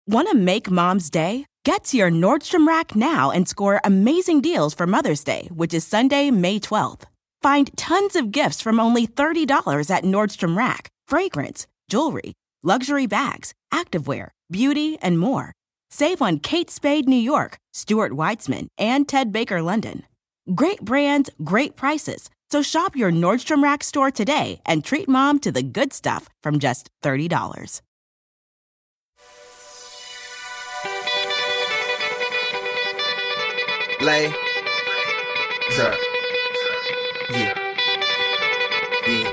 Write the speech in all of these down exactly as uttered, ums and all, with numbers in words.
Want to make Mom's day? Get to your Nordstrom Rack now and score amazing deals for Mother's Day, which is Sunday, May twelfth. Find tons of gifts from only thirty dollars at Nordstrom Rack. Fragrance, jewelry, luxury bags, activewear, beauty, and more. Save on Kate Spade New York, Stuart Weitzman, and Ted Baker London. Great brands, great prices. So shop your Nordstrom Rack store today and treat Mom to the good stuff from just thirty dollars. Lay, sir, yeah, yeah.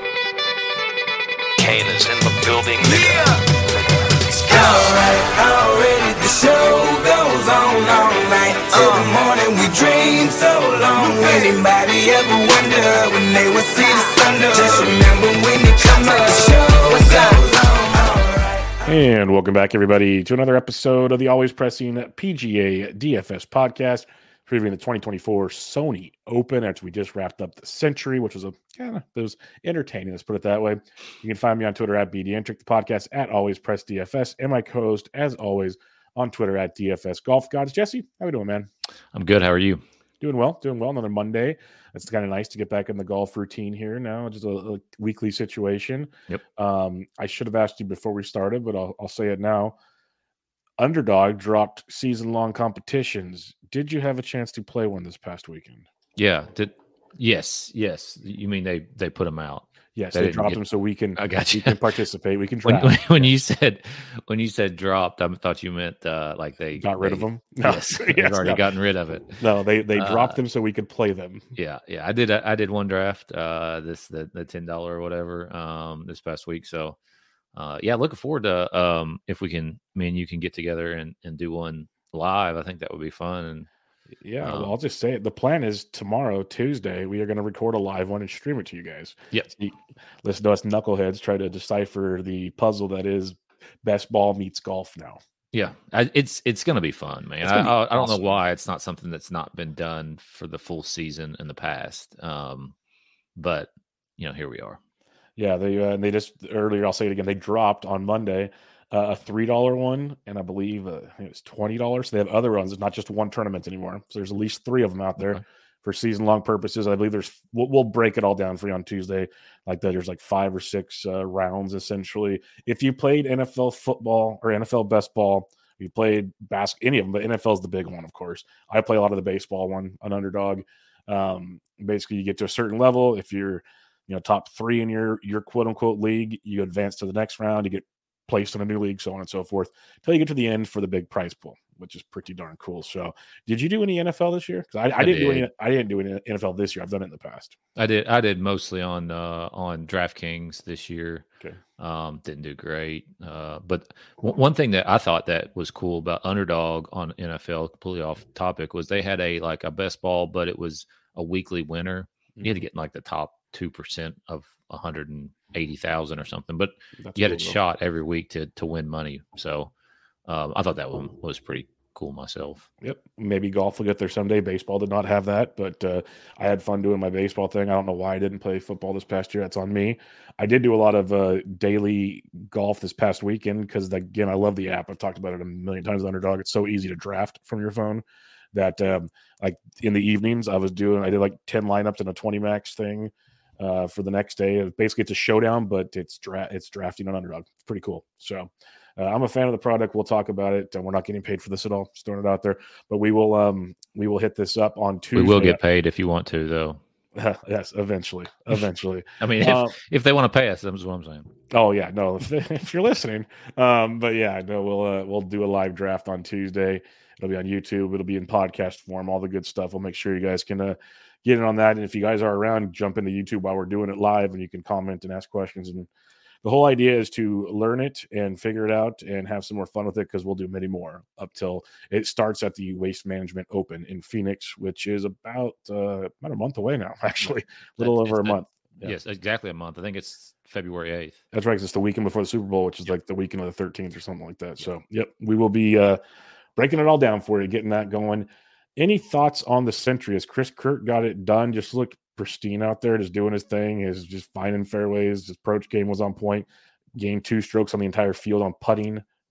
Kane is in the building, nigga. Yeah. Alright, already the show goes on all night till uh. the morning. We dream so long. Anybody ever wonder when they would see the sun? Just remember when they come up, the show goes on. And welcome back, everybody, to another episode of the Always Pressing P G A D F S podcast, previewing the twenty twenty-four Sony Open after we just wrapped up the Century, which was a kind of it was entertaining. Let's put it that way. You can find me on Twitter at B D Entric, the podcast at Always Press D F S, and my co-host, as always, on Twitter at D F S Golf Gods. Jesse, how we doing, man? I'm good. How are you? Doing well, doing well. Another Monday. It's kind of nice to get back in the golf routine here now. Just a, a weekly situation. Yep. Um, I should have asked you before we started, but I'll, I'll say it now. Underdog dropped season-long competitions. Did you have a chance to play one this past weekend? Yeah. Did yes, yes. You mean they they put them out? Yes, they, they dropped get, them so we can. I got you. We can participate. We can when, try. when, when you said when you said dropped, I thought you meant uh, like they got rid they, of them. No. Yes, yes, they've already no. gotten rid of it. No, they they dropped uh, them so we could play them. Yeah, yeah. I did. I did one draft. Uh, this the the ten dollar or whatever. Um, this past week. So, uh, yeah, looking forward to um if we can, me and you can get together and and do one live. I think that would be fun. And yeah, um, well, I'll just say it. The plan is tomorrow, Tuesday, we are going to record a live one and stream it to you guys. Yep. So listen to us knuckleheads try to decipher the puzzle that is best ball meets golf now. Yeah, I, it's it's going to be fun, man. I, I, I don't know why it's not something that's not been done for the full season in the past. Um, but you know, here we are. Yeah, they uh, and they just earlier. I'll say it again. They dropped on Monday uh, a three dollar one, and I believe uh, I think it was twenty dollars. So they have other ones. It's not just one tournament anymore. So there's at least three of them out there. Okay. For season long purposes. I believe there's, we'll, we'll break it all down for you on Tuesday. Like that, there's like five or six uh, rounds essentially. If you played N F L football or N F L best ball, you played basketball, any of them, but N F L is the big one, of course. I play a lot of the baseball one, an underdog. Um, basically, you get to a certain level. If you're, you know, top three in your your quote unquote league, you advance to the next round. You get placed in a new league, so on and so forth, until you get to the end for the big prize pool, which is pretty darn cool. So, did you do any N F L this year? Because I, I, I didn't did. do any. I didn't do any N F L this year. I've done it in the past. I did. I did mostly on uh, on DraftKings this year. Okay. Um, didn't do great. Uh, but w- one thing that I thought that was cool about Underdog on N F L, completely off topic, was they had a like a best ball, but it was a weekly winner. Mm-hmm. You had to get in like the top two percent of one hundred eighty thousand or something, but That's you had cool, a though. shot every week to to win money. So um, I thought that one was pretty cool myself. Yep. Maybe golf will get there someday. Baseball did not have that, but uh, I had fun doing my baseball thing. I don't know why I didn't play football this past year. That's on me. I did do a lot of uh, daily golf this past weekend because, again, I love the app. I've talked about it a million times. Underdog. It's so easy to draft from your phone that, um, like in the evenings, I was doing. I did like ten lineups and a twenty max thing uh, for the next day. Basically, it's a showdown, but it's dra- it's drafting on Underdog. It's pretty cool. So. Uh, I'm a fan of the product. We'll talk about it. Uh, we're not getting paid for this at all. Just throwing it out there, but we will. Um, we will hit this up on Tuesday. We will get paid if you want to, though. Yes, eventually, eventually. I mean, if, uh, if they want to pay us, that's what I'm saying. Oh yeah, no, if, if you're listening. Um, but yeah, no, we'll uh, we'll do a live draft on Tuesday. It'll be on YouTube. It'll be in podcast form. All the good stuff. We'll make sure you guys can uh, get in on that. And if you guys are around, jump into YouTube while we're doing it live, and you can comment and ask questions. And the whole idea is to learn it and figure it out and have some more fun with it, because we'll do many more up till it starts at the Waste Management Open in Phoenix, which is about uh, about a month away now, actually. A little That's, over a the, month. Yeah. Yes, exactly a month. I think it's February eighth. That's right. It's the weekend before the Super Bowl, which is like the weekend of the thirteenth or something like that. So, yep, we will be uh, breaking it all down for you, getting that going. Any thoughts on the Century? As Chris Kirk got it done, just looked pristine out there, just doing his thing, is just finding fairways. His approach game was on point. Gained two strokes on the entire field on putting,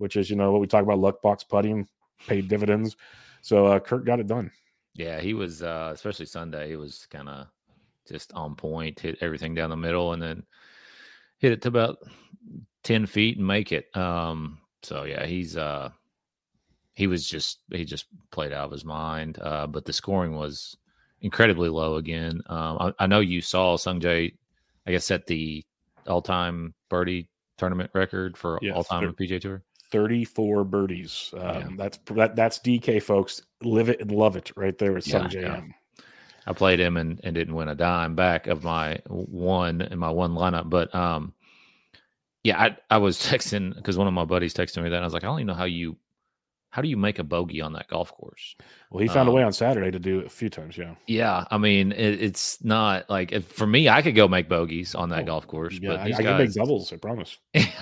which is, you know, what we talk about, luck box putting, paid dividends. So uh, Kurt got it done. Yeah, he was, uh, especially Sunday, he was kind of just on point, hit everything down the middle, and then hit it to about ten feet and make it. Um, so yeah, he's uh, he was just he just played out of his mind. Uh, but the scoring was incredibly low again. Um, I, I know you saw Sungjae, I guess, set the all-time birdie tournament record for Yes, all-time on thir- P G A Tour. thirty-four birdies. Um, Yeah. That's that, that's D K, folks. Live it and love it right there with Yeah, Sung J yeah. M. I played him and, and didn't win a dime back of my one in my one lineup. But um, yeah, I, I was texting because one of my buddies texted me that. And I was like, I don't even know how you, how do you make a bogey on that golf course? Well, he found Um, a way on Saturday to do it a few times. Yeah. Yeah, I mean, it, it's not like if, for me, I could go make bogeys on that Oh, golf course, Yeah, but I, these I can make guys, doubles. I promise.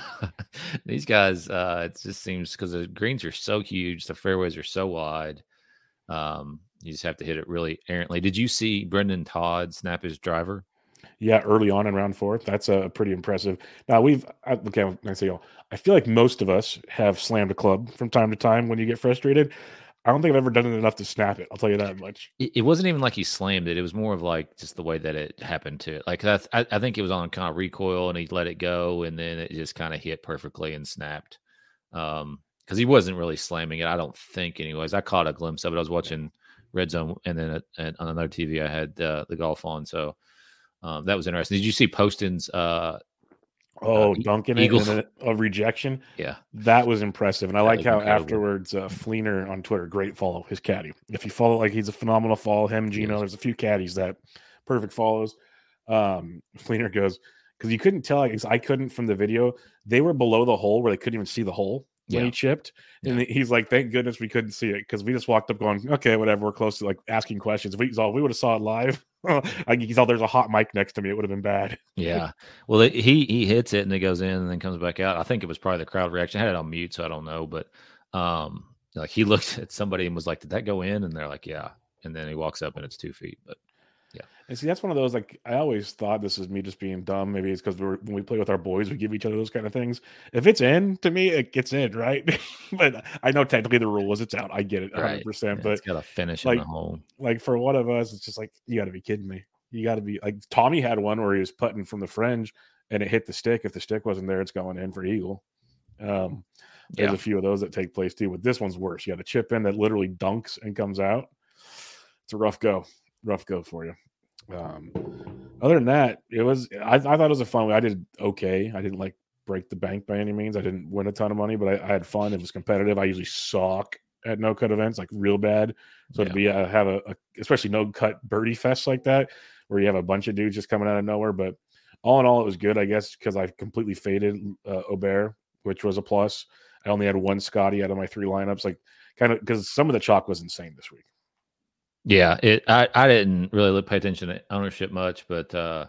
these guys, uh, it just seems because the greens are so huge, the fairways are so wide. Um, you just have to hit it really errantly. Did you see Brendan Todd snap his driver? Yeah, early on in round four, that's a uh, pretty impressive. Now we've I, okay. I say y'all. I feel like most of us have slammed a club from time to time when you get frustrated. I don't think I've ever done it enough to snap it. I'll tell you that much. It, it wasn't even like he slammed it. It was more of like just the way that it happened to it. Like that's, I, I think it was on kind of recoil and he let it go and then it just kind of hit perfectly and snapped. Um, because he wasn't really slamming it. I don't think, anyways. I caught a glimpse of it. I was watching Red Zone and then at, at, on another T V I had uh, the golf on. So um, that was interesting. Did you see Poston's? Uh, Oh, uh, dunking Eagle- it and then a rejection. yeah. That was impressive. And I That like was how incredible. afterwards uh, Fleener on Twitter, great follow, his caddy. If you follow, like he's a phenomenal follow, him, Gino, Yes. there's a few caddies that perfect follows. Um, Fleener goes, because you couldn't tell, like, I couldn't from the video, they were below the hole where they couldn't even see the hole when Yeah. he chipped. And he's like, thank goodness we couldn't see it because we just walked up going, okay, whatever, we're close to like asking questions. If we saw, if we would have saw it live, I he thought there's a hot mic next to me, it would have been bad. Yeah. Well, it, he he hits it and it goes in and then comes back out. I think it was probably the crowd reaction. I had it on mute, so I don't know. But um, like he looked at somebody and was like, "Did that go in?" And they're like, "Yeah." And then he walks up and it's two feet. But And see, that's one of those, like, I always thought this is me just being dumb. Maybe it's because we when we play with our boys, we give each other those kind of things. If it's in, to me, it gets in, right? But I know technically the rule is it's out. I get it one hundred percent. Yeah, But it's got to finish like- in the hole. like for one of us, it's just like, you got to be kidding me. You got to be like, Tommy had one where he was putting from the fringe and it hit the stick. If the stick wasn't there, it's going in for eagle. Um, there's Yeah. a few of those that take place too, but this one's worse. You got a chip in that literally dunks and comes out. It's a rough go, rough go for you. Um, other than that, it was, I, I thought it was a fun way. I did okay. I didn't like break the bank by any means. I didn't win a ton of money, but I, I had fun. It was competitive. I usually suck at no cut events, like real bad. So Yeah. to be uh, have a, a especially no cut birdie fest like that, where you have a bunch of dudes just coming out of nowhere. But all in all, it was good, I guess, because I completely faded uh, Aubert, which was a plus. I only had one Scotty out of my three lineups, like kind of because some of the chalk was insane this week. Yeah, it. I, I didn't really look, pay attention to ownership much, but uh,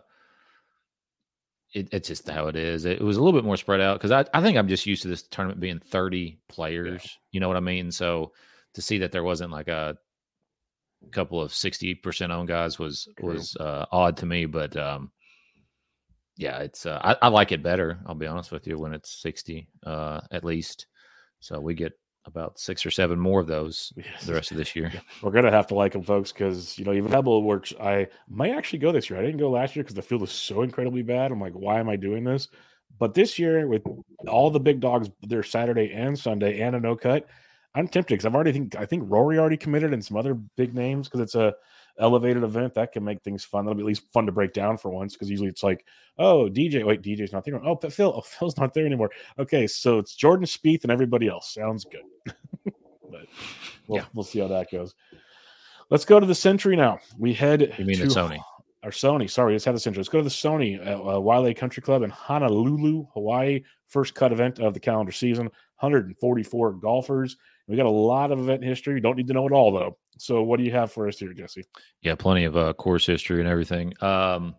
it, it's just how it is. It, was a little bit more spread out because I, I think I'm just used to this tournament being thirty players. Yeah. You know what I mean? So to see that there wasn't like a couple of sixty percent owned guys was True. was uh, odd to me. But um, yeah, it's uh, I, I like it better. I'll be honest with you when it's sixty uh, at least. So we get about six or seven more of those Yes. the rest of this year. We're gonna have to like them, folks, because you know even Pebble works. I might actually go this year. I didn't go last year because the field was so incredibly bad. I'm like, why am I doing this? But this year, with all the big dogs, they're Saturday and Sunday and a no cut. I'm tempted because I've already think I think Rory already committed and some other big names because it's a elevated event that can make things fun. That'll be at least fun to break down for once because usually it's like, oh, D J, wait, D J's not there. Oh, but Phil, oh, Phil's not there anymore. Okay, so it's Jordan Spieth and everybody else. Sounds good. But we'll, Yeah. we'll see how that goes. Let's go to the Century now. We head You mean to the Sony? Or Sony. Sorry, let's have the Century. Let's go to the Sony at uh, Wailea Country Club in Honolulu, Hawaii. First cut event of the calendar season. one hundred forty-four golfers. We got a lot of event history. You don't need to know it all, though. So what do you have for us here, Jesse? Yeah, plenty of uh, course history and everything. Um,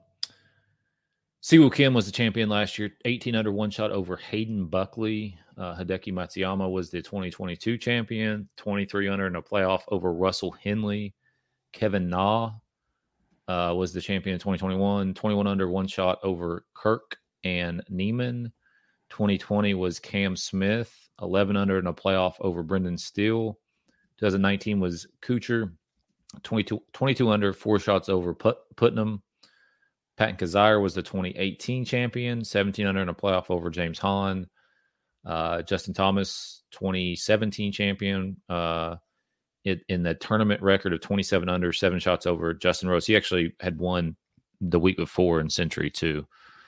Siwoo Kim was the champion last year, eighteen under one shot over Hayden Buckley. Uh, Hideki Matsuyama was the twenty twenty-two champion, twenty-three under in a playoff over Russell Henley. Kevin Na uh, was the champion in twenty twenty-one, twenty-one under one shot over Kirk and Neiman. twenty twenty was Cam Smith, eleven under in a playoff over Brendan Steele. twenty nineteen was Kuchar, twenty-two, twenty-two under, four shots over Put, Putnam. Patton Kizzire was the twenty eighteen champion, seventeen under in a playoff over James Hahn. Uh, Justin Thomas, twenty seventeen champion, uh, it, in the tournament record of twenty-seven under, seven shots over Justin Rose. He actually had won the week before in Century too.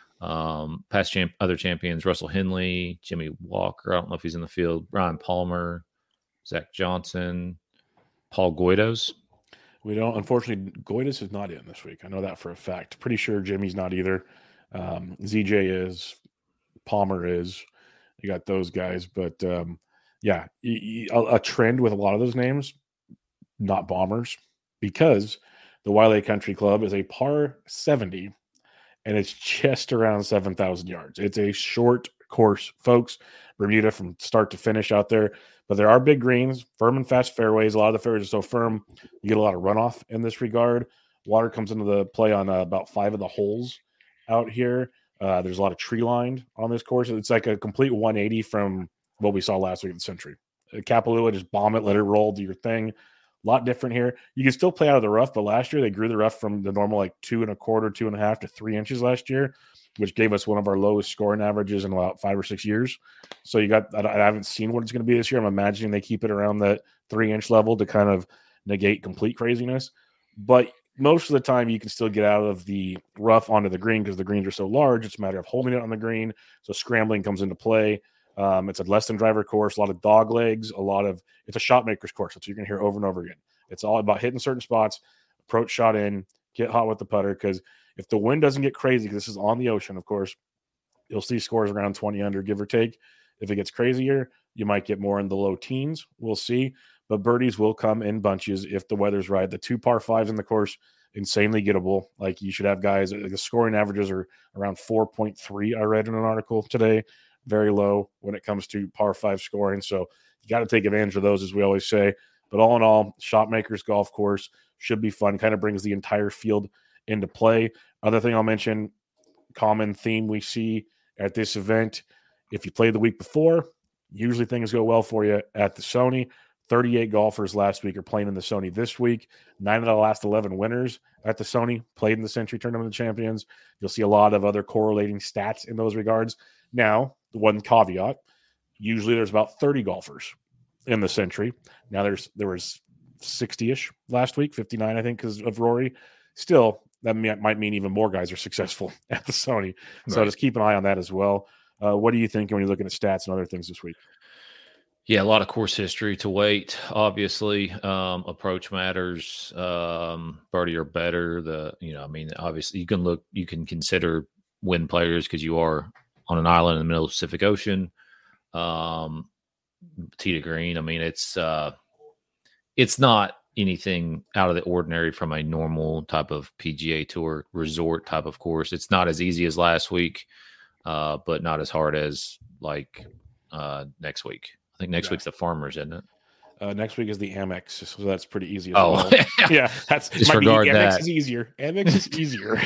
Um, past champ, other champions, Russell Henley, Jimmy Walker. I don't know if he's in the field. Ryan Palmer, Zach Johnson, Paul Goydos. We don't, unfortunately, Goydos is not in this week. I know that for a fact. Pretty sure Jimmy's not either. Um, Z J is, Palmer is. You got those guys, but um, yeah, a, a trend with a lot of those names, not bombers, because the Wiley Country Club is a par seventy, and it's just around seven thousand yards. It's a short course, folks. Bermuda from start to finish out there. But there are big greens, firm and fast fairways. A lot of the fairways are so firm, you get a lot of runoff in this regard. Water comes into the play on uh, about five of the holes out here. Uh, there's a lot of tree lined on this course. It's like a complete one eighty from what we saw last week at the Century. Kapalua, just bomb it, let it roll, do your thing. A lot different here. You can still play out of the rough, but last year they grew the rough from the normal like two and a quarter, two and a half to three inches last year, which gave us one of our lowest scoring averages in about five or six years. So you got, I haven't seen what it's going to be this year. I'm imagining they keep it around that three inch level to kind of negate complete craziness. But most of the time you can still get out of the rough onto the green because the greens are so large. It's a matter of holding it on the green. So scrambling comes into play. Um, it's a less than driver course, a lot of dog legs, a lot of, it's a shot maker's course. That's what you're going to hear over and over again. It's all about hitting certain spots, approach shot in, get hot with the putter. Because if the wind doesn't get crazy, because this is on the ocean, of course, you'll see scores around twenty under, give or take. If it gets crazier, you might get more in the low teens. We'll see. But birdies will come in bunches if the weather's right. The two par fives in the course, insanely gettable. Like you should have guys, the scoring averages are around four point three. I read in an article today. Very low when it comes to par five scoring. So you got to take advantage of those, as we always say. But all in all, shot makers golf course should be fun. Kind of brings the entire field into play. Other thing I'll mention, common theme we see at this event. If you played the week before, usually things go well for you at the Sony. thirty-eight golfers last week are playing in the Sony this week. Nine of the last eleven winners at the Sony played in the Century Tournament of Champions. You'll see a lot of other correlating stats in those regards. Now, the one caveat, usually there's about thirty golfers in the Century. Now there's there was sixty-ish last week, fifty-nine, I think, because of Rory. Still, that may, might mean even more guys are successful at the Sony. So right. Just keep an eye on that as well. Uh, what are you thinking when you're looking at stats and other things this week? Yeah, a lot of course history to wait. Obviously, um, approach matters. Um, birdie or better. The you know, I mean, obviously, you can look, you can consider win players because you are on an island in the middle of the Pacific Ocean. Um, tee to green. I mean, it's uh, it's not anything out of the ordinary from a normal type of P G A Tour resort type of course. It's not as easy as last week, uh, but not as hard as like uh, next week. I think next yeah. week's the Farmers, isn't it? Uh, next week is the Amex, so that's pretty easy. As oh, well. yeah, that's disregard Amex that. is easier. Amex is easier.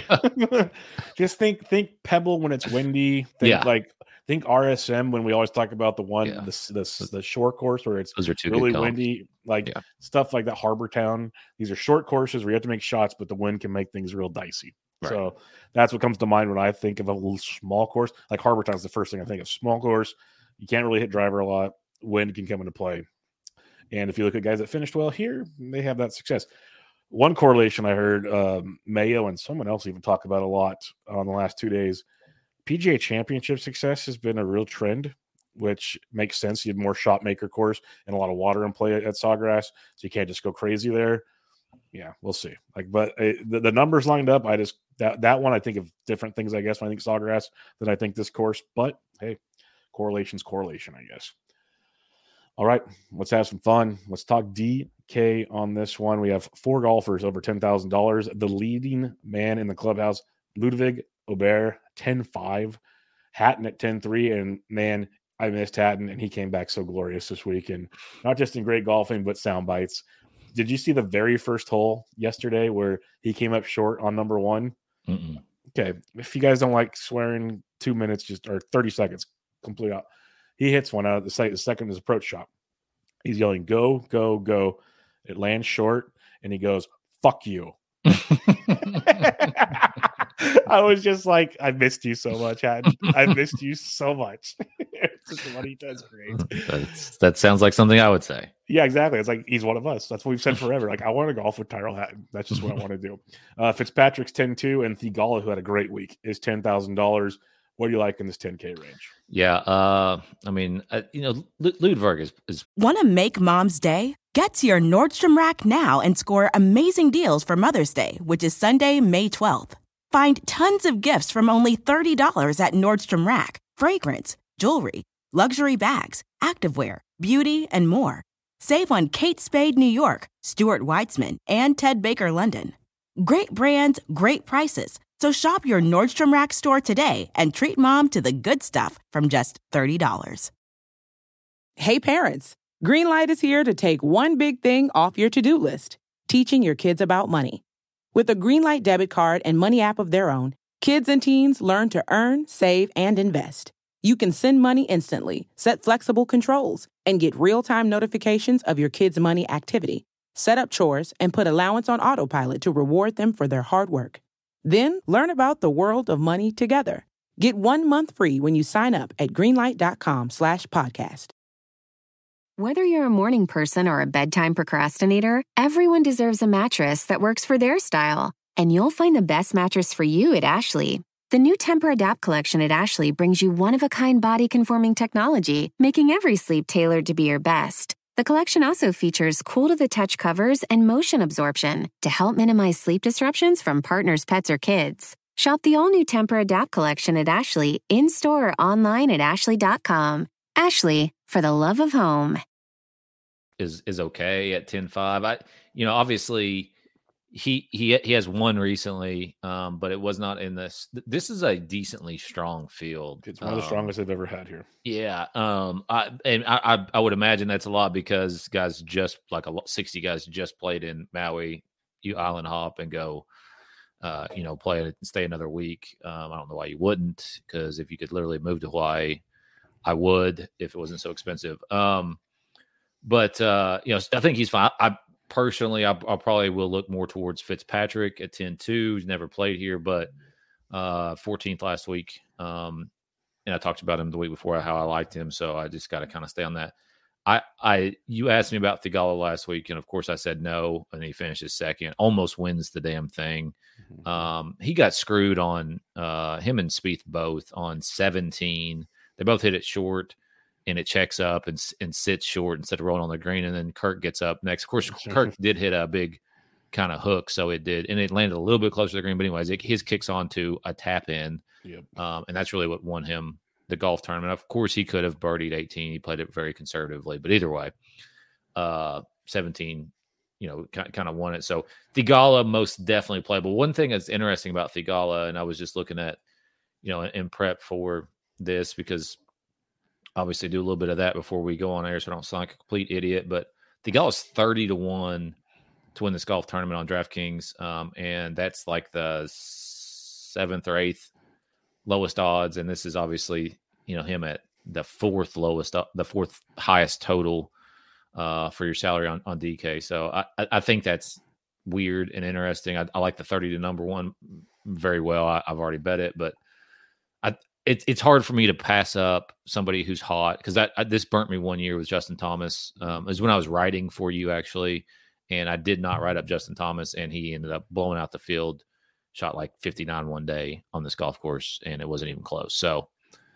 Just think, think Pebble when it's windy. Think yeah. like think R S M when we always talk about the one yeah. the, the the short course where it's Those are two really windy, like yeah. stuff like that. Harbor Town. These are short courses where you have to make shots, but the wind can make things real dicey. Right. So that's what comes to mind when I think of a little small course. Like Harbor Town is the first thing I think of. Small course, you can't really hit driver a lot. Wind can come into play. And if you look at guys that finished well here, they have that success. One correlation I heard um, Mayo and someone else even talk about a lot on the last two days, P G A Championship success has been a real trend, which makes sense. You have more shot maker course and a lot of water in play at, at Sawgrass, so you can't just go crazy there. Yeah, we'll see. Like, but uh, the, the numbers lined up. I just that that one I think of different things. I guess when I think Sawgrass than I think this course. But hey, correlation's correlation, I guess. All right, let's have some fun. Let's talk D K on this one. We have four golfers over ten thousand dollars. The leading man in the clubhouse, Ludwig Aubert, ten five. Hatton at ten three. And, man, I missed Hatton, and he came back so glorious this week. And not just in great golfing, but sound bites. Did you see the very first hole yesterday where he came up short on number one? Mm-mm. Okay, if you guys don't like swearing, two minutes just or thirty seconds, complete out. He hits one out of the second, the second is approach shot. He's yelling, go, go, go. It lands short, and he goes, fuck you. I was just like, I missed you so much. I, I missed you so much. It's just what he does great. That's, that sounds like something I would say. Yeah, exactly. It's like he's one of us. That's what we've said forever. Like, I want to golf with Tyrell Hatton. That's just what I want to do. Uh, Fitzpatrick's ten two, and Theegala, who had a great week, is ten thousand dollars. What do you like in this ten K range? Yeah, uh, I mean, uh, you know, L- Ludwig is, is Want to make Mom's Day? Get to your Nordstrom Rack now and score amazing deals for Mother's Day, which is Sunday, May twelfth. Find tons of gifts from only thirty dollars at Nordstrom Rack. Fragrance, jewelry, luxury bags, activewear, beauty, and more. Save on Kate Spade New York, Stuart Weitzman, and Ted Baker London. Great brands, great prices. So shop your Nordstrom Rack store today and treat Mom to the good stuff from just thirty dollars. Hey parents, Greenlight is here to take one big thing off your to-do list, teaching your kids about money. With a Greenlight debit card and money app of their own, kids and teens learn to earn, save, and invest. You can send money instantly, set flexible controls, and get real-time notifications of your kids' money activity. Set up chores and put allowance on autopilot to reward them for their hard work. Then learn about the world of money together. Get one month free when you sign up at greenlight.com slash podcast. Whether you're a morning person or a bedtime procrastinator, everyone deserves a mattress that works for their style. And you'll find the best mattress for you at Ashley. The new Temper-Adapt collection at Ashley brings you one-of-a-kind body-conforming technology, making every sleep tailored to be your best. The collection also features cool-to-the-touch covers and motion absorption to help minimize sleep disruptions from partners, pets, or kids. Shop the all-new Temper-Adapt collection at Ashley, in-store or online at ashley dot com. Ashley, for the love of home. is is okay at ten five. I, you know, obviously he he he has one recently, um, but it was not in this. This is a decently strong field. It's one of the um, strongest they've ever had here. Yeah, um, I and I, I I would imagine that's a lot because guys just like a lot, sixty guys just played in Maui, you island hop and go, uh, you know, play and stay another week. Um, I don't know why you wouldn't, because if you could literally move to Hawaii, I would if it wasn't so expensive. Um, but uh, you know, I think he's fine. I personally, I, I probably will look more towards Fitzpatrick at ten two. He's never played here, but uh, fourteenth last week. Um, and I talked about him the week before, how I liked him. So I just got to kind of stay on that. I, I, you asked me about Theegala last week, and of course I said no, and he finishes second, almost wins the damn thing. Mm-hmm. Um, he got screwed on uh, him and Spieth both on seventeen. They both hit it short, and it checks up and and sits short instead of rolling on the green. And then Kirk gets up next. Of course, Kirk did hit a big kind of hook, so it did, and it landed a little bit closer to the green. But anyways, it, his kicks onto a tap in, yep. um, and that's really what won him the golf tournament. Of course, he could have birdied eighteen. He played it very conservatively, but either way, uh, seventeen, you know, kind, kind of won it. So Theegala most definitely playable. One thing that's interesting about Theegala, and I was just looking at, you know, in, in prep for this, because obviously do a little bit of that before we go on air, so I don't sound like a complete idiot. But Theegala is thirty to one to win this golf tournament on DraftKings, um, and that's like the seventh or eighth lowest odds, and this is obviously, you know, him at the fourth lowest, the fourth highest total uh, for your salary on, on D K. So I, I think that's weird and interesting. I, I like the thirty to number one very well. I, I've already bet it, but I, it, it's hard for me to pass up somebody who's hot, because that I, this burnt me one year with Justin Thomas. Um, it was when I was writing for you, actually, and I did not write up Justin Thomas, and he ended up blowing out the field. Shot like fifty-nine one day on this golf course, and it wasn't even close. So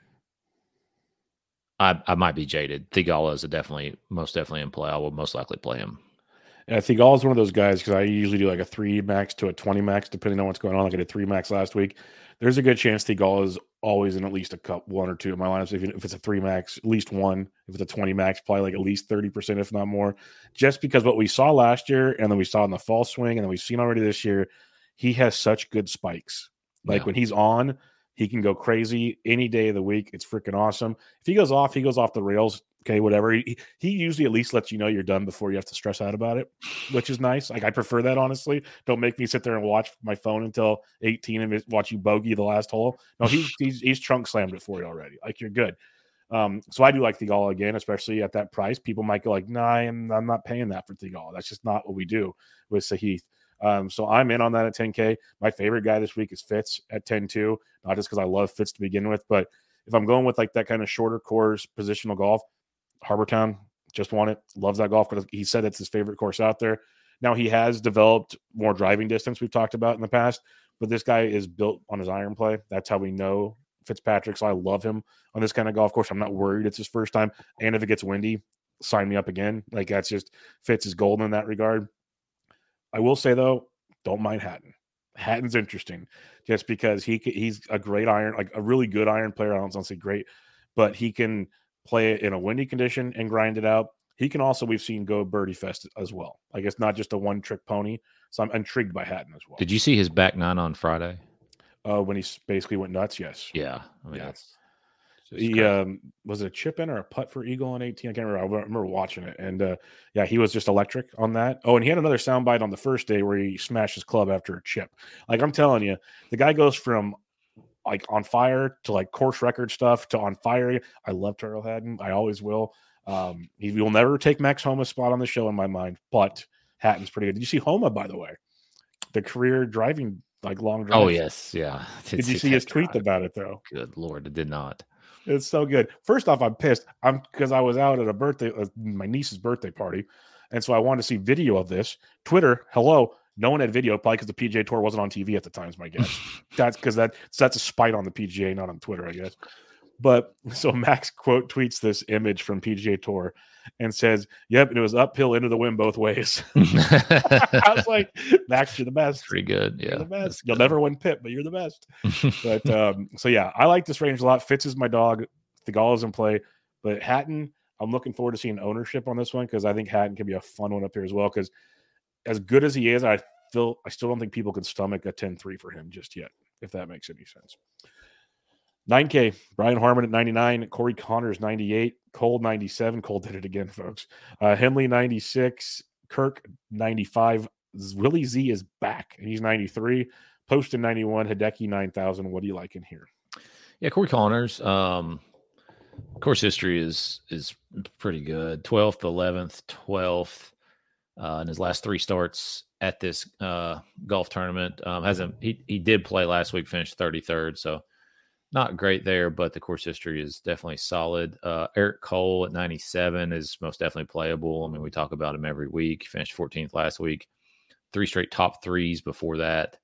I, I might be jaded. Theegala is a definitely, most definitely in play. I will most likely play him. And I think Theegala is one of those guys, because I usually do like a three max to a twenty max, depending on what's going on. Like I did three max last week. There's a good chance Theegala is always in at least a cup, one or two of my lineups. If, if it's a three max, at least one. If it's a twenty max, probably like at least thirty percent, if not more. Just because what we saw last year, and then we saw in the fall swing, and then we've seen already this year, he has such good spikes. Like yeah. when he's on, he can go crazy any day of the week. It's freaking awesome. If he goes off, he goes off the rails. Okay, whatever. He, he usually at least lets you know you're done before you have to stress out about it, which is nice. Like I prefer that, honestly. Don't make me sit there and watch my phone until eighteen and watch you bogey the last hole. No, he's he's, he's trunk slammed it for you already. Like you're good. Um, so I do like Theegala again, especially at that price. People might go like, nah, I'm, I'm not paying that for Theegala. That's just not what we do with Sahith. Um, so I'm in on that at ten K. My favorite guy this week is Fitz at ten two, not just because I love Fitz to begin with, but if I'm going with like that kind of shorter course positional golf, Harbortown just won it. Loves that golf because he said it's his favorite course out there. Now he has developed more driving distance we've talked about in the past, but this guy is built on his iron play. That's how we know Fitzpatrick. So I love him on this kind of golf course. I'm not worried it's his first time. And if it gets windy, sign me up again. Like that's just Fitz is golden in that regard. I will say though, don't mind Hatton. Hatton's interesting just because he he's a great iron, like a really good iron player. I don't want to say great, but he can play it in a windy condition and grind it out. He can also, we've seen go birdie fest as well. Like it's not just a one trick pony. So I'm intrigued by Hatton as well. Did you see his back nine on Friday? Uh, when he basically went nuts, yes. Yeah, I mean, yeah. that's he um, was it a chip in or a putt for Eagle on eighteen? I can't remember. I remember watching it, and uh, yeah, he was just electric on that. Oh, and he had another soundbite on the first day where he smashed his club after a chip. Like I'm telling you, the guy goes from like on fire to like course record stuff to on fire. I love Turtle Hatton. I always will. Um, he will never take Max Homa's spot on the show in my mind, but Hatton's pretty good. Did you see Homa, by the way? The career driving. Like long drive. Oh yes, yeah. Did, did you see his tweet drive. about it though? Good Lord, it did not. It's so good. First off, I'm pissed. I'm because I was out at a birthday, uh, my niece's birthday party, and so I wanted to see video of this. Twitter, hello, no one had video, probably because the P G A Tour wasn't on T V at the time. Is my guess. That's because that so that's a spite on the P G A, not on Twitter, I guess. But so Max quote tweets this image from P G A Tour and says, "Yep, and it was uphill into the wind both ways." I was like, "Max, you're the best. Pretty good, yeah. You're the best. You'll never win Pitt, but you're the best." But um, so yeah, I like this range a lot. Fitz is my dog. Theegala is in play, but Hatton, I'm looking forward to seeing ownership on this one because I think Hatton can be a fun one up here as well. Because as good as he is, I feel I still don't think people can stomach a ten three for him just yet. If that makes any sense. nine K, Brian Harman at ninety-nine, Corey Connors ninety-eight, Cole ninety-seven. Cole did it again, folks. Uh, Henley ninety-six, Kirk ninety-five. Willie Z is back, and he's ninety-three. Poston ninety-one, Hideki nine thousand. What do you like in here? Yeah, Corey Connors. Um, course history is is pretty good. twelfth, eleventh, twelfth uh, in his last three starts at this uh, golf tournament. Um, hasn't he? He did play last week, finished thirty-third, so. Not great there, but the course history is definitely solid. Uh, Eric Cole at ninety-seven is most definitely playable. I mean, we talk about him every week. He finished fourteenth last week. Three straight top threes before that.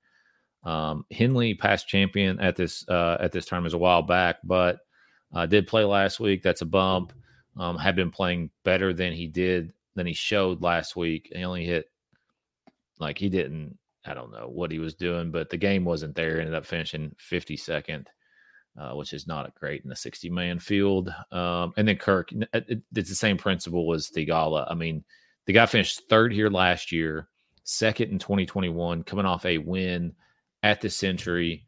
Um, Henley, past champion at this uh, at this tournament a while back, but uh, did play last week. That's a bump. Um, had been playing better than he did than he showed last week. He only hit like he didn't. I don't know what he was doing, but the game wasn't there. Ended up finishing fifty-second. Uh, which is not great in a sixty-man field. Um, and then Kirk, it, it's the same principle as Theegala. I mean, the guy finished third here last year, second in twenty twenty-one, coming off a win at the Century.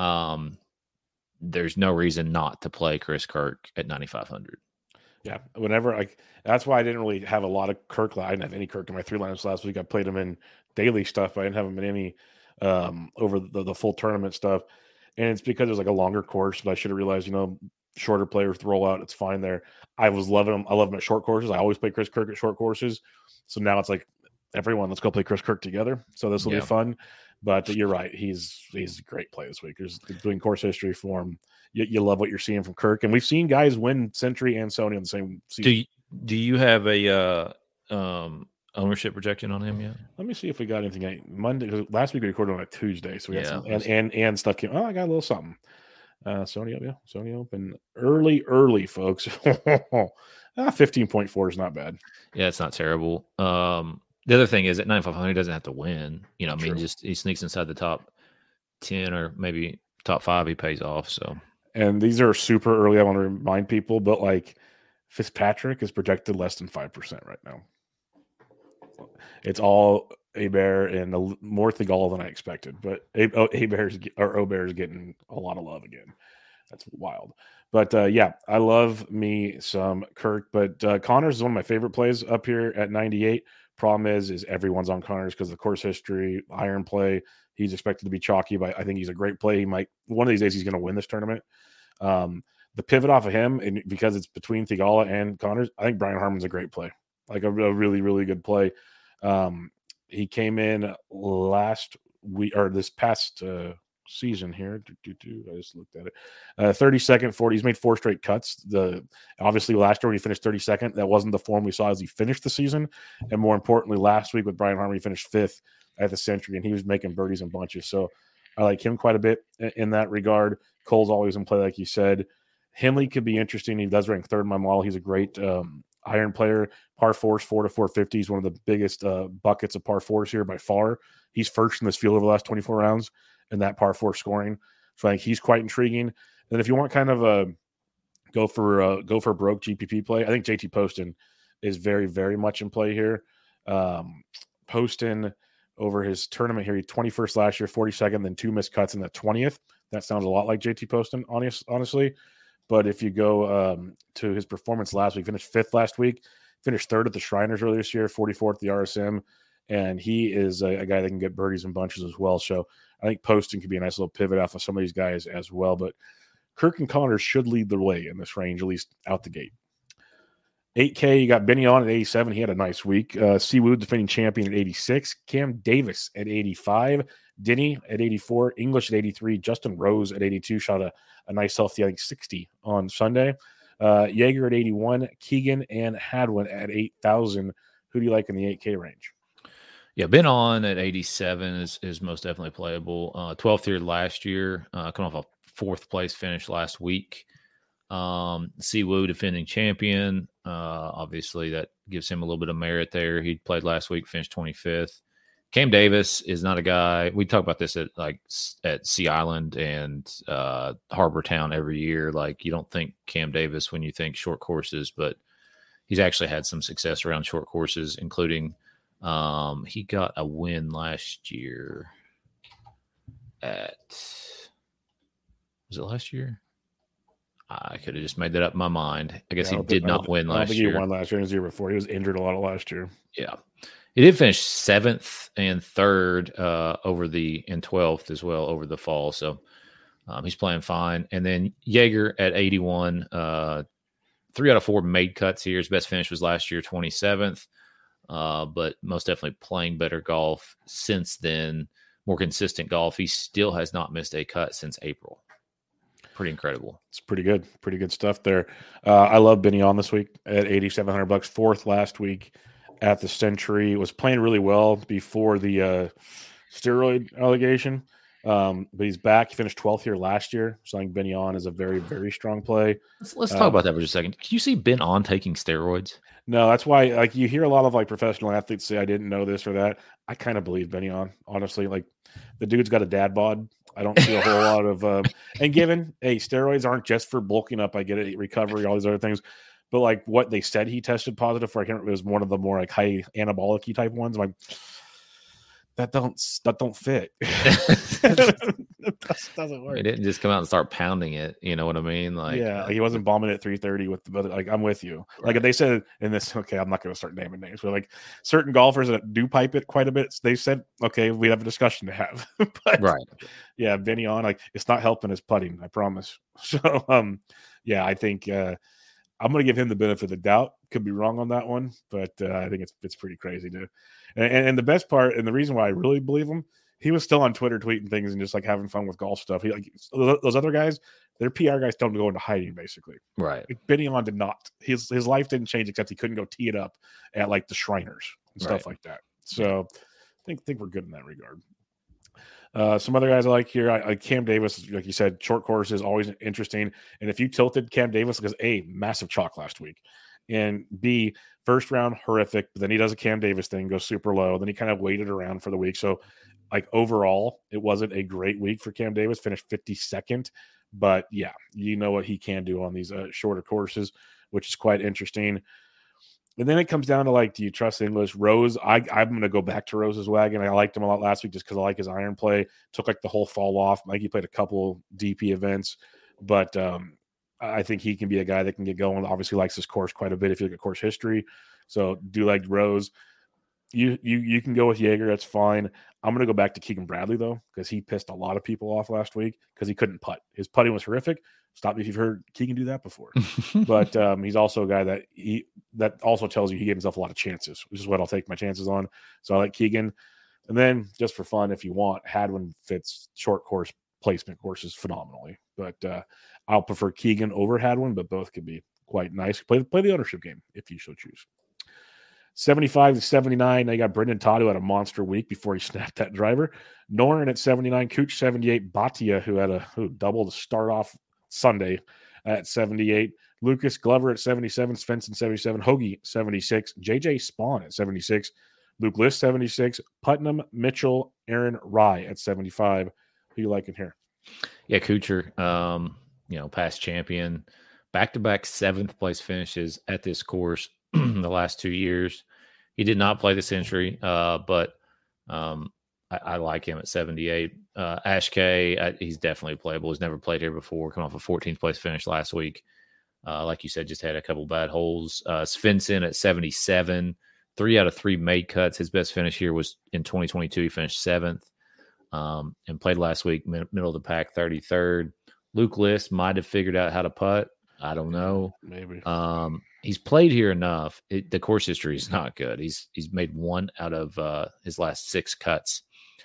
Um, there's no reason not to play Chris Kirk at ninety-five hundred. Yeah, whenever I, that's why I didn't really have a lot of Kirk. I didn't have any Kirk in my three lineups last week. I played him in daily stuff, but I didn't have him in any um, over the, the full tournament stuff. And it's because it was like a longer course, but I should have realized, you know, shorter players roll out. It's fine there. I was loving them. I love them at short courses. I always play Chris Kirk at short courses. So now it's like, everyone, let's go play Chris Kirk together. So this will yeah. be fun. But you're right. He's he's a great play this week. There's doing course history for him. You, you love what you're seeing from Kirk. And we've seen guys win Century and Sony on the same season. Do you, do you have a uh, um, ownership projection on him yet? Let me see if we got anything. Monday, last week we recorded on a Tuesday, so we got yeah, some and, and and stuff came. Oh, I got a little something. Uh, Sony, yeah, Sony Open early, early, folks. ah, fifteen point four is not bad. Yeah, it's not terrible. Um, the other thing is at ninety-five hundred, he doesn't have to win. You know, I mean, True. just he sneaks inside the top ten or maybe top five, he pays off. So, and these are super early. I want to remind people, but like Fitzpatrick is projected less than five percent right now. It's all Abear and a, more Theegala than I expected, but Abear's or Obear is getting a lot of love again. That's wild. But uh, yeah, I love me some Kirk. But uh, Connors is one of my favorite plays up here at ninety-eight. Problem is, is everyone's on Connors because of the course history, iron play. He's expected to be chalky, but I think he's a great play. He might one of these days he's going to win this tournament. Um, the pivot off of him, and because it's between Theegala and Connors, I think Brian Harman's a great play, like a, a really, really good play. Um, he came in last week or this past uh, season here. Do, do, do, I just looked at it. Uh, thirty-second, forty. He's made four straight cuts. The obviously last year when he finished thirty-second, that wasn't the form we saw as he finished the season. And more importantly, last week with Brian Harman, he finished fifth at the Century, and he was making birdies in bunches. So I like him quite a bit in, in that regard. Cole's always in play, like you said. Henley could be interesting. He does rank third in my model. He's a great um, iron player. Par fours, four to four fifty. He's one of the biggest uh, buckets of par fours here by far. He's first in this field over the last twenty-four rounds in that par four scoring. So I think he's quite intriguing. And then if you want kind of a go for a, go for a broke G P P play, I think J T Poston is very, very much in play here. Um, Poston over his tournament here, he twenty-first last year, forty-second, then two missed cuts in the twentieth. That sounds a lot like J T Poston, honest, honestly. But if you go um, to his performance last week, finished fifth last week, finished third at the Shriners earlier this year, forty-fourth at the R S M, and he is a, a guy that can get birdies and bunches as well. So I think Poston could be a nice little pivot off of some of these guys as well. But Kirk and Connors should lead the way in this range, at least out the gate. eight K, you got Benny on at eighty-seven. He had a nice week. Uh, Si Woo, defending champion at eighty-six. Cam Davis at eighty-five. Denny at eighty-four. English at eighty-three. Justin Rose at eighty-two. Shot a, a nice healthy, I think, sixty on Sunday. Uh, Jaeger at eighty-one. Keegan and Hadwin at eight thousand. Who do you like in the eight K range? Yeah, Ben on at eighty-seven is is most definitely playable. Uh, twelfth here last year, uh, coming off a fourth place finish last week. Um, Si Woo, defending champion. Uh, obviously, that gives him a little bit of merit there. He played last week, finished twenty-fifth. Cam Davis is not a guy. We talk about this at like at Sea Island and uh, Harbor Town every year. Like, you don't think Cam Davis when you think short courses, but he's actually had some success around short courses, including um, he got a win last year at was it last year? I could have just made that up in my mind. I guess yeah, he did not think, win last year. I don't think year. he won last year and the year before. He was injured a lot of last year. Yeah. He did finish seventh and third uh, over the and twelfth as well over the fall. So um, he's playing fine. And then Jaeger at eighty-one, uh, three out of four made cuts here. His best finish was last year, twenty-seventh. Uh, but most definitely playing better golf since then, more consistent golf. He still has not missed a cut since April. Pretty incredible. It's pretty good. Pretty good stuff there. Uh, I love Benny on this week at eighty-seven hundred bucks, fourth last week at the Century. Was playing really well before the uh, steroid allegation. Um, but he's back. He finished twelfth here last year. So I think Benny on is a very, very strong play. Let's, let's talk um, about that for just a second. Can you see Ben on taking steroids? No, that's why like you hear a lot of like professional athletes say I didn't know this or that. I kind of believe Benny on, honestly. Like the dude's got a dad bod. I don't see a whole lot of um, and given hey, steroids aren't just for bulking up. I get it, recovery, all these other things. But like what they said he tested positive for, I can't remember, it was one of the more like high anabolic type ones. I'm like, that don't that don't fit. It doesn't work. He didn't just come out and start pounding it. You know what I mean? Like, yeah, like he wasn't bombing at three thirty with the other. Like, I'm with you. Right. Like if they said in this, okay, I'm not going to start naming names, but like certain golfers that do pipe it quite a bit, they said, okay, we have a discussion to have. But, right. Yeah, Benny on, like it's not helping his putting, I promise. So, um, yeah, I think uh, I'm going to give him the benefit of the doubt. Could be wrong on that one, but uh, I think it's it's pretty crazy to. And, and the best part, and the reason why I really believe him, he was still on Twitter tweeting things and just like having fun with golf stuff. He like those other guys, their P R guys told him to go into hiding, basically. Right. Like, Benny on did not. His his life didn't change except he couldn't go tee it up at like the Shriners and stuff right. like that. So I think think we're good in that regard. Uh, some other guys I like here, I, I Cam Davis, like you said, short course is always interesting. And if you tilted Cam Davis, because A, massive chalk last week, and B, first round horrific, but then he does a Cam Davis thing, goes super low. Then he kind of waited around for the week. So like overall, it wasn't a great week for Cam Davis, finished fifty-second. But yeah, you know what he can do on these uh, shorter courses, which is quite interesting. And then it comes down to like, do you trust English? Rose, I, I'm going to go back to Rose's wagon. I liked him a lot last week just because I like his iron play. Took like the whole fall off. Like he played a couple D P events, but um, I think he can be a guy that can get going. Obviously likes his course quite a bit if you look at course history. So do like Rose. you you you can go with Jaeger. That's fine. I'm going to go back to Keegan Bradley, though, because he pissed a lot of people off last week because he couldn't putt. His putting was horrific. Stop me if you've heard Keegan do that before. But um, he's also a guy that he that also tells you he gave himself a lot of chances, which is what I'll take my chances on. So I like Keegan. And then just for fun, if you want, Hadwin fits short course placement courses phenomenally. But uh, I'll prefer Keegan over Hadwin, but both could be quite nice. Play, play the ownership game if you so choose. seventy-five to seventy-nine. Now you got Brendan Todd, who had a monster week before he snapped that driver. Noren at seventy-nine. Cooch seventy-eight. Bhatia, who had a who double to start off Sunday at seventy-eight. Lucas Glover at seventy-seven. Svensson seventy-seven. Hoagie seventy-six. J J Spawn at seventy-six. Luke List seventy-six. Putnam, Mitchell, Aaron Rye at seventy-five. Who you liking here? Yeah, Kuchar, um, you know, past champion, back-to-back seventh place finishes at this course the last two years. He did not play the Century, uh, but um, I, I like him at seventy-eight. Uh, Ash K, I, he's definitely playable. He's never played here before. Coming off a fourteenth place finish last week. Uh, like you said, just had a couple bad holes. Uh, Svensson at seventy-seven. Three out of three made cuts. His best finish here was in twenty twenty-two. He finished seventh. Um, and played last week, mid- middle of the pack, thirty-third. Luke List might have figured out how to putt. I don't know. Maybe. Um, he's played here enough. It, the course history is not good. He's he's made one out of uh, his last six cuts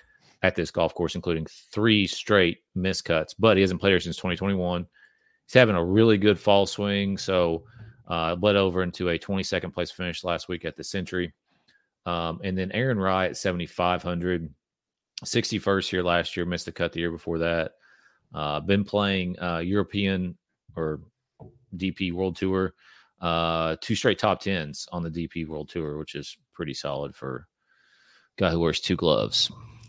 at this golf course, including three straight missed cuts. But he hasn't played here since twenty twenty-one. He's having a really good fall swing, so uh, bled over into a twenty-second place finish last week at the Century. Um, and then Aaron Rye at seventy-five hundred. sixty-first here last year, missed the cut the year before that. Uh, been playing uh, European or D P World Tour, uh, two straight top tens on the D P World Tour, which is pretty solid for a guy who wears two gloves.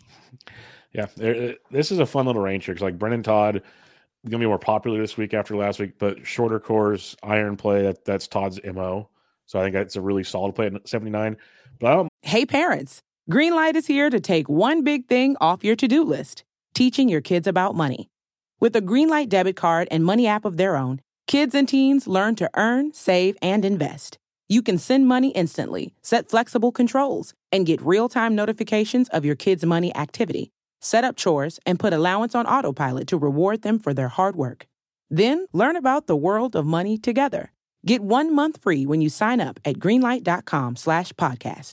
Yeah, this is a fun little range here because, like, Brendan Todd going to be more popular this week after last week, but shorter course, iron play, that, that's Todd's M O. So I think that's a really solid play at seventy-nine. But I don't. Hey, parents. Greenlight is here to take one big thing off your to-do list, teaching your kids about money. With a Greenlight debit card and money app of their own, kids and teens learn to earn, save, and invest. You can send money instantly, set flexible controls, and get real-time notifications of your kids' money activity. Set up chores and put allowance on autopilot to reward them for their hard work. Then learn about the world of money together. Get one month free when you sign up at greenlight.com slash podcast.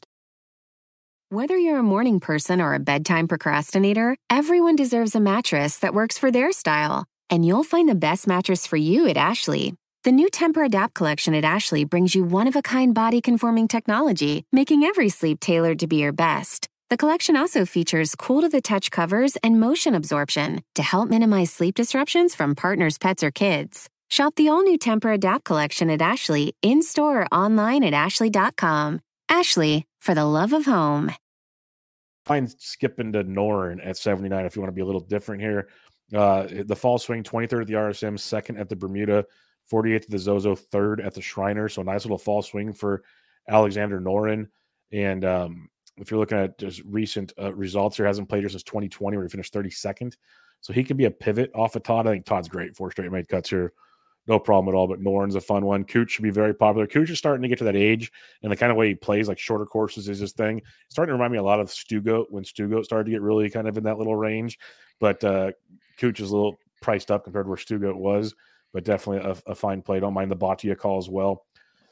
Whether you're a morning person or a bedtime procrastinator, everyone deserves a mattress that works for their style. And you'll find the best mattress for you at Ashley. The new Temper-Adapt collection at Ashley brings you one-of-a-kind body-conforming technology, making every sleep tailored to be your best. The collection also features cool-to-the-touch covers and motion absorption to help minimize sleep disruptions from partners, pets, or kids. Shop the all-new Temper-Adapt collection at Ashley, in-store or online at ashley dot com. Ashley, for the love of home. Fine skipping to Noren at seventy-nine if you want to be a little different here. Uh, the fall swing, twenty-third at the R S M, second at the Bermuda, forty-eighth at the Zozo, third at the Shriner. So a nice little fall swing for Alexander Noren. And um, if you're looking at just recent uh, results here, hasn't played here since twenty twenty where he finished thirty-second. So he could be a pivot off of Todd. I think Todd's great. Four straight made cuts here. No problem at all, but Noren's a fun one. Cooch should be very popular. Cooch is starting to get to that age, and the kind of way he plays, like shorter courses, is his thing. It's starting to remind me a lot of Stugoat when Stugoat started to get really kind of in that little range. But uh, Cooch is a little priced up compared to where Stugoat was, but definitely a, a fine play. Don't mind the Bhatia call as well.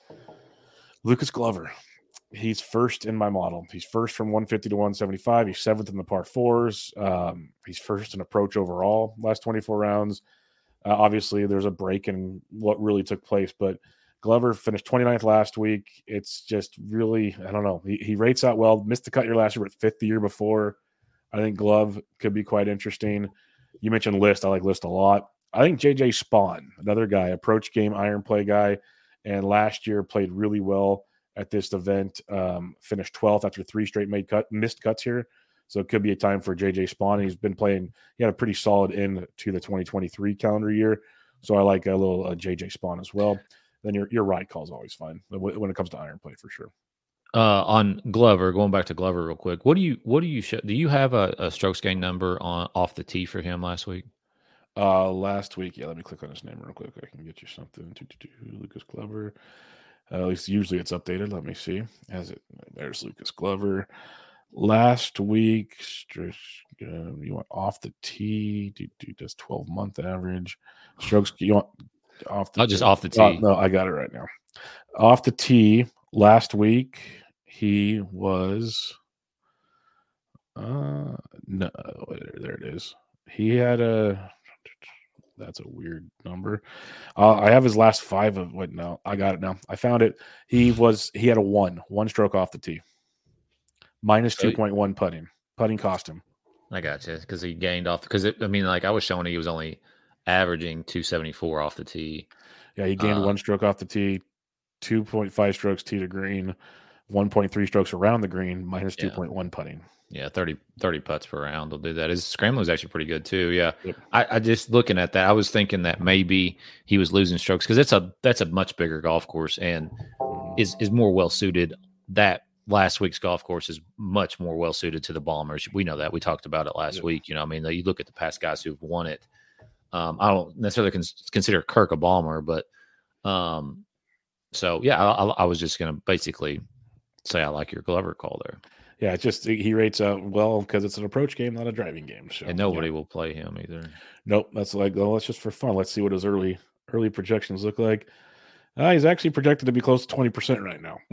Lucas Glover. He's first in my model. He's first from one fifty to one seventy-five. He's seventh in the par fours. Um, he's first in approach overall last twenty-four rounds. Uh, obviously, there's a break in what really took place, but Glover finished twenty-ninth last week. It's just really, I don't know. He, he rates out well. Missed the cut year last year, but fifth the year before. I think Glove could be quite interesting. You mentioned List. I like List a lot. I think J J Spawn, another guy, approach game, iron play guy, and last year played really well at this event. Um, finished twelfth after three straight made cut, missed cuts here. So it could be a time for J J Spawn. He's been playing, he had a pretty solid end to the twenty twenty-three calendar year. So I like a little uh, J J Spawn as well. Then your your right call is always fine when it comes to iron play for sure. Uh, on Glover, going back to Glover real quick, what do you what do you show? Do you have a, a strokes gain number on off the tee for him last week? Uh, last week, yeah. Let me click on his name real quick. I can get you something. Lucas Glover. Uh, at least usually it's updated. Let me see. As it there's Lucas Glover. Last week, uh, you want off the tee. Dude, dude does twelve month average strokes. You want off the Not just off the tee. Oh, no, I got it right now. Off the tee last week, he was. Uh, no, there it is. He had a. That's a weird number. Uh, I have his last five of what? No, I got it now. I found it. He was. He had a one, one stroke off the tee. Minus two point one putting. Putting cost him. I got you because he gained off. Because I mean, like I was showing, he was only averaging two seventy four off the tee. Yeah, he gained uh, one stroke off the tee, two point five strokes tee to green, one point three strokes around the green, minus two point one yeah. putting. Yeah, thirty, thirty putts per round will do that. His scrambling was actually pretty good too. Yeah, yep. I, I just looking at that, I was thinking that maybe he was losing strokes because it's a that's a much bigger golf course and is is more well suited. That last week's golf course is much more well suited to the Bombers. We know that. We talked about it last yep. week. You know, I mean, you look at the past guys who've won it. Um, I don't necessarily cons- consider Kirk a Bomber, but um, so yeah, I, I was just going to basically say I like your Glover call there. Yeah, it's just he rates out well because it's an approach game, not a driving game. So, and nobody yeah. will play him either. Nope, that's like oh, that's just for fun. Let's see what his early early projections look like. Uh, he's actually projected to be close to twenty percent right now.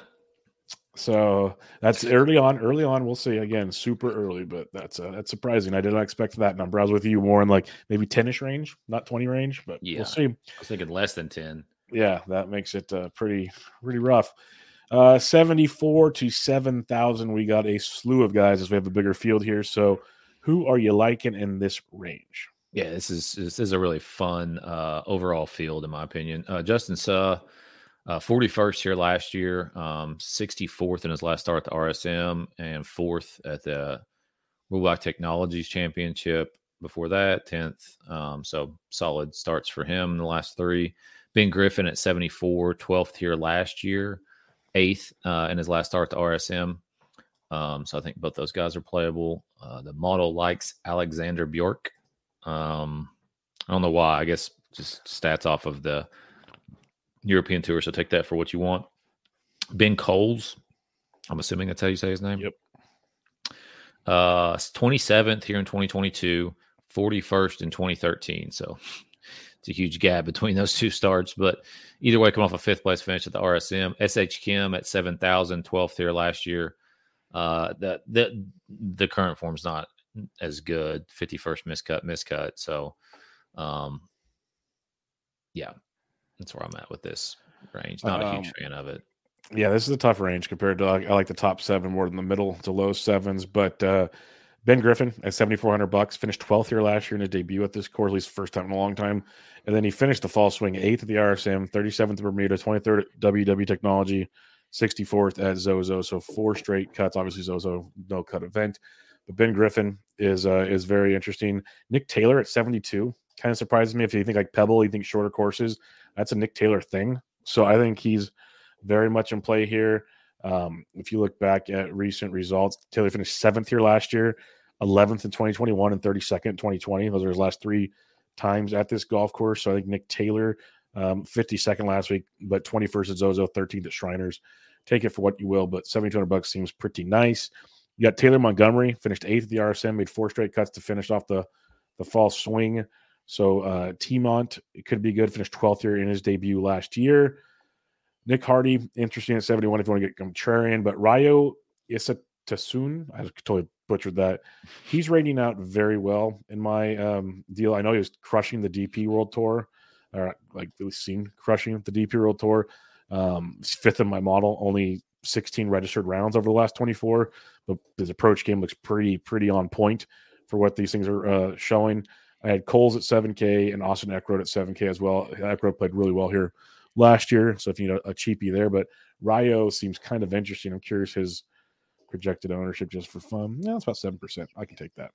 So that's early on. Early on, we'll see. Again, super early, but that's uh, that's surprising. I did not expect that number. I was with you more in like maybe ten-ish range, not twenty range, but yeah, we'll see. I was thinking less than ten. Yeah, that makes it uh, pretty pretty rough. Uh, seventy-four to seven thousand. We got a slew of guys as we have a bigger field here. So, who are you liking in this range? Yeah, this is this is a really fun uh, overall field, in my opinion. Uh, Justin Suh. Uh, forty-first here last year, um, sixty-fourth in his last start at the R S M, and fourth at the Worldwide Technologies Championship. Before that, tenth. Um, so solid starts for him in the last three. Ben Griffin at seventy-four, twelfth here last year, eighth uh, in his last start at the R S M. Um, so I think both those guys are playable. Uh, the model likes Alexander Bjork. Um, I don't know why. I guess just stats off of the European Tour, so take that for what you want. Ben Coles, I'm assuming that's how you say his name. Yep. Uh, twenty-seventh here in twenty twenty-two, forty-first in twenty thirteen. So it's a huge gap between those two starts. But either way, come off a fifth place finish at the R S M. S H Kim at seven thousand, twelfth here last year. Uh, the the the current form's not as good. fifty-first miscut, miscut. So, um, yeah. That's where I'm at with this range. Not a huge um, fan of it. Yeah, this is a tough range compared to like, I like the top seven more than the middle to low sevens. But uh, Ben Griffin at seventy-four hundred bucks finished twelfth here last year in his debut at this course, at least first time in a long time. And then he finished the fall swing eighth at the R S M, thirty-seventh at Bermuda, twenty-third at W W Technology, sixty-fourth at Zozo. So four straight cuts. Obviously, Zozo no cut event. But Ben Griffin is uh, is very interesting. Nick Taylor at seventy-two kind of surprises me. If you think like Pebble, you think shorter courses. That's a Nick Taylor thing. So I think he's very much in play here. Um, if you look back at recent results, Taylor finished seventh here last year, eleventh in twenty twenty-one, and thirty-second in twenty twenty. Those are his last three times at this golf course. So I think Nick Taylor, um, fifty-second last week, but twenty-first at Zozo, thirteenth at Shriners. Take it for what you will, but seventy-two hundred bucks seems pretty nice. You got Taylor Montgomery, finished eighth at the R S M, made four straight cuts to finish off the, the fall swing. So uh, T-Mont, it could be good. Finished twelfth here in his debut last year. Nick Hardy, interesting at seventy-one if you want to get contrarian. But Ryo Isatasun, I totally butchered that. He's rating out very well in my um, deal. I know he was crushing the D P World Tour, or like we've seen crushing the D P World Tour. Um, fifth in my model, only sixteen registered rounds over the last twenty-four. But his approach game looks pretty, pretty on point for what these things are uh, showing. I had Coles at seven K and Austin Eckroat at seven K as well. Eckroat played really well here last year, so if you need a, a cheapie there. But Ryo seems kind of interesting. I'm curious his projected ownership just for fun. Yeah, it's about seven percent. I can take that.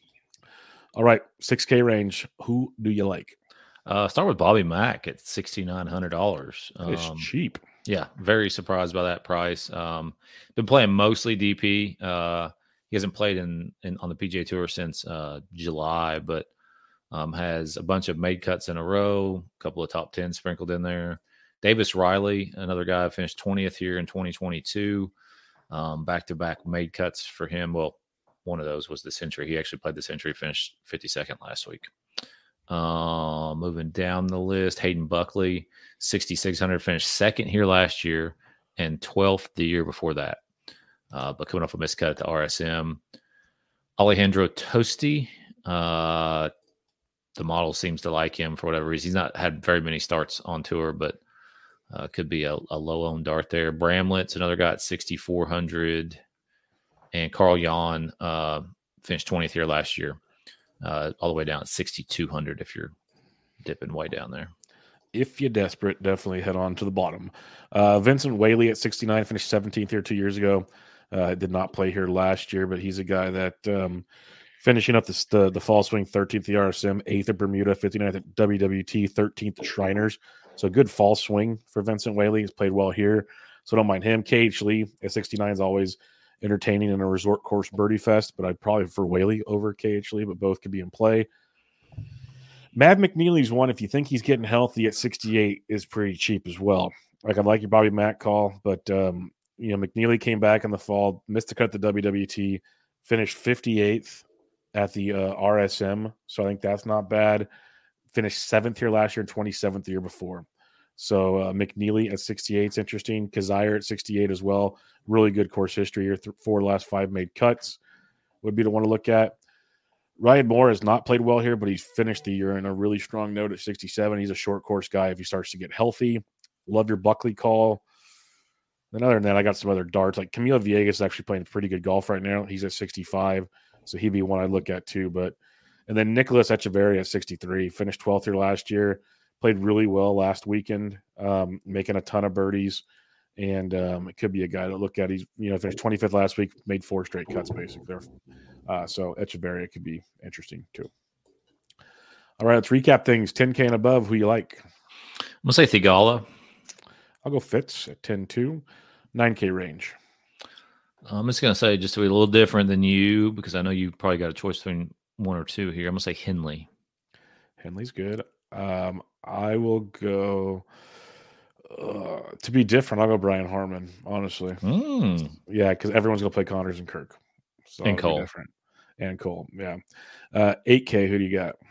All right, six K range. Who do you like? Uh, start with Bobby Mack at six thousand nine hundred dollars. Um, it's cheap. Yeah, very surprised by that price. Um, been playing mostly D P. Uh, he hasn't played in, in on the P G A Tour since uh, July, but Um, has a bunch of made cuts in a row, a couple of top ten sprinkled in there. Davis Riley, another guy, finished twentieth here in twenty twenty-two. Um, back-to-back made cuts for him. Well, one of those was the Century. He actually played the Century, finished fifty-second last week. Uh, moving down the list, Hayden Buckley, sixty-six hundred, finished second here last year and twelfth the year before that. Uh, but coming off a missed cut at the R S M. Alejandro Tosti, uh, the model seems to like him for whatever reason. He's not had very many starts on tour, but uh, could be a, a low-owned dart there. Bramlett's another guy at sixty-four hundred. And Carl Jan uh, finished twentieth here last year, uh, all the way down at sixty-two hundred if you're dipping way down there. If you're desperate, definitely head on to the bottom. Uh, Vincent Whaley at sixty-nine, finished seventeenth here two years ago. Uh, did not play here last year, but he's a guy that um, finishing up the, the the fall swing, thirteenth at the R S M, eighth at Bermuda, fifty-ninth at W W T, thirteenth at Shriners. So good fall swing for Vincent Whaley. He's played well here, so don't mind him. K H Lee at sixty-nine is always entertaining in a resort course birdie fest, but I'd probably prefer Whaley over K H Lee, but both could be in play. Matt McNeely's one, if you think he's getting healthy at sixty-eight, is pretty cheap as well. Like, I'd like your Bobby Mack call, but um, you know, McNeely came back in the fall, missed a cut at the W W T, finished fifty-eighth at the uh, R S M, so I think that's not bad. Finished seventh here last year and twenty-seventh the year before. So uh, McNeely at sixty-eight is interesting. Kazire at sixty-eight as well. Really good course history here. Th- four last five made cuts would be the one to look at. Ryan Moore has not played well here, but he's finished the year in a really strong note at sixty-seven. He's a short course guy if he starts to get healthy. Love your Buckley call. Then other than that, I got some other darts. Like Camilo Villegas is actually playing pretty good golf right now. He's at sixty-five, so he'd be one I'd look at too. But and then Nicholas Echeverry at sixty-three, finished twelfth here last year, played really well last weekend, um, making a ton of birdies, and um, it could be a guy to look at. He's you know finished twenty-fifth last week, made four straight cuts basically there. Uh, so Echeverry could be interesting too. All right, let's recap things. ten K and above. Who you like? I'm gonna say Thigala. I'll go Fitz at ten two, nine K range. I'm just going to say, just to be a little different than you, because I know you probably got a choice between one or two here. I'm going to say Henley. Henley's good. Um, I will go, uh, to be different, I'll go Brian Harmon, honestly. Mm. Yeah, because everyone's going to play Connors and Kirk. So and Cole. Different. And Cole, yeah. Uh, eight K, who do you got?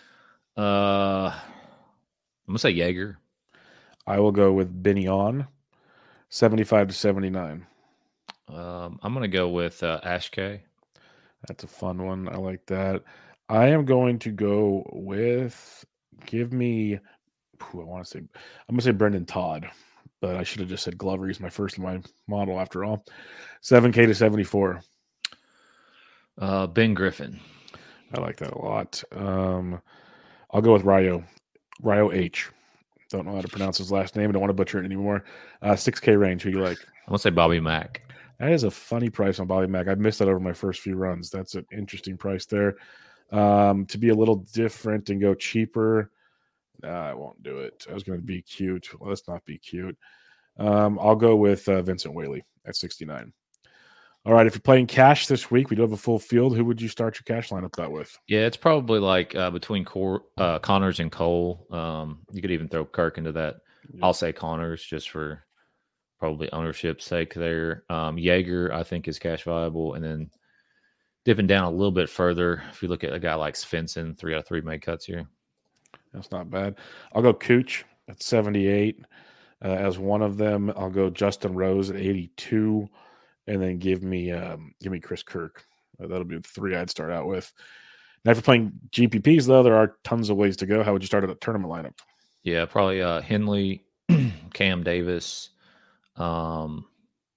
Uh, I'm going to say Jaeger. I will go with Binion, seventy-five to seventy-nine. Um, I'm going to go with uh, Ash K. That's a fun one. I like that. I am going to go with, give me, who I want to say, I'm going to say Brendan Todd, but I should have just said Glover. He's my first in my model after all. seven K to seventy-four. Uh, Ben Griffin. I like that a lot. Um, I'll go with Ryo. Ryo H. Don't know how to pronounce his last name. I don't want to butcher it anymore. Uh, six K range. Who do you like? I'm going to say Bobby Mack. That is a funny price on Bobby Mack. I missed that over my first few runs. That's an interesting price there. Um, to be a little different and go cheaper, nah, I won't do it. I was going to be cute. Well, let's not be cute. Um, I'll go with uh, Vincent Whaley at sixty-nine. All right, if you're playing cash this week, we do have a full field. Who would you start your cash lineup that with? Yeah, it's probably like uh, between Cor- uh, Connors and Cole. Um, you could even throw Kirk into that. Yeah. I'll say Connors just for probably ownership's sake there. Um, Jaeger, I think, is cash viable. And then dipping down a little bit further, if you look at a guy like Svensson, three out of three made cuts here. That's not bad. I'll go Cooch at seventy-eight uh, as one of them. I'll go Justin Rose at eighty-two. And then give me um, give me Chris Kirk. Uh, that'll be the three I'd start out with. Now, if you're playing G P Ps, though, there are tons of ways to go. How would you start at a tournament lineup? Yeah, probably uh, Henley, Cam Davis, um,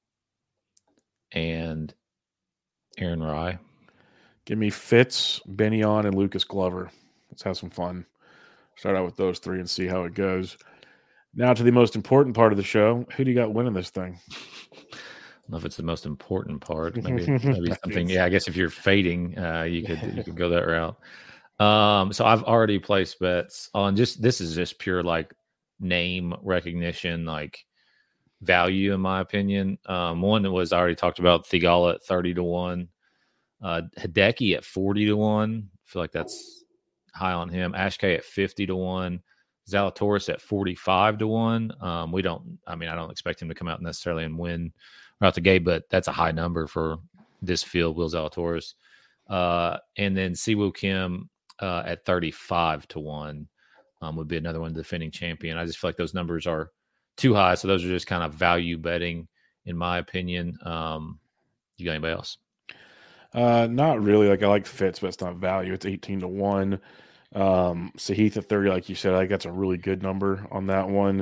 and Aaron Rye. Give me Fitz, Benion, and Lucas Glover. Let's have some fun. Start out with those three and see how it goes. Now to the most important part of the show. Who do you got winning this thing? I don't know if it's the most important part. Maybe, maybe something. Yeah, I guess if you're fading, uh, you could you could go that route. Um, so I've already placed bets on just this is just pure like name recognition, like value in my opinion. Um, one was I already talked about Thigala at thirty to one, uh, Hideki at forty to one. I feel like that's high on him. Ashkay at fifty to one, Zalatoris at forty-five to one. Um, we don't, I mean, I don't expect him to come out necessarily and win right out the gate, but that's a high number for this field, Will Zalatoris. Uh, and then Siwoo Kim uh, at thirty-five to one um, would be another one defending champion. I just feel like those numbers are too high. So those are just kind of value betting, in my opinion. Um, you got anybody else? Uh, not really. Like I like Fitz, but it's not value. It's eighteen to one. Um, Sahith at thirty, like you said, I think that's a really good number on that one.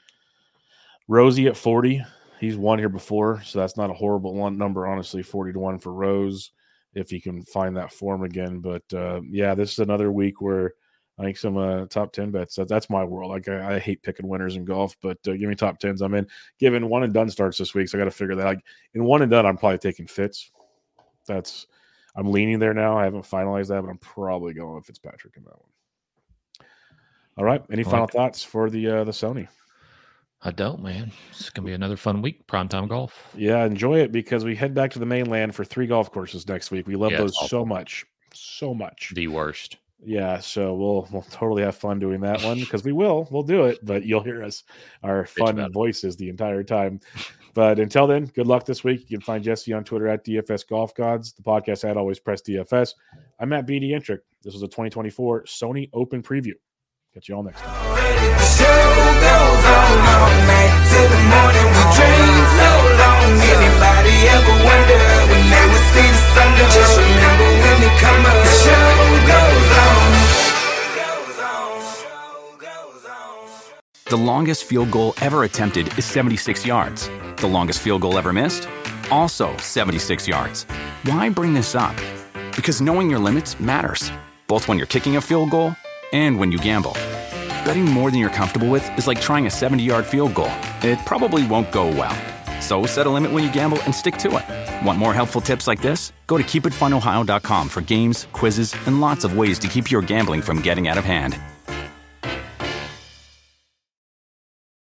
Rosie at forty. He's won here before, so that's not a horrible one number, honestly. forty to one for Rose, if he can find that form again. But uh, yeah, this is another week where I think some uh, top ten bets. That, that's my world. Like I, I hate picking winners in golf, but uh, give me top tens. I'm in. Given one and done starts this week, so I got to figure that. Like in one and done, I'm probably taking Fitz. That's I'm leaning there now. I haven't finalized that, but I'm probably going with Fitzpatrick in that one. All right. Any final thoughts for the uh, the Sony? I don't, man. It's gonna be another fun week. Primetime golf. Yeah, enjoy it because we head back to the mainland for three golf courses next week. We love Yeah, those it's awful. so much, so much. The worst. Yeah, so we'll we'll totally have fun doing that one because we will. We'll do it, but you'll hear us, our fun about it. voices the entire time. But until then, good luck this week. You can find Jesse on Twitter at D F S Golf Gods. The podcast at Always Press D F S. I'm Matt B D Entrick. This was a twenty twenty-four Sony Open Preview. Catch you all next time. The show goes on all night till the morning. We dream so long. Anybody ever wonder when they would see the sun? Just remember when they come up. The show goes on. Goes on. Goes on. The longest field goal ever attempted is seventy-six yards. The longest field goal ever missed? Also seventy-six yards. Why bring this up? Because knowing your limits matters, both when you're kicking a field goal and when you gamble. Betting more than you're comfortable with is like trying a seventy-yard field goal. It probably won't go well. So set a limit when you gamble and stick to it. Want more helpful tips like this? Go to keep it fun ohio dot com for games, quizzes, and lots of ways to keep your gambling from getting out of hand.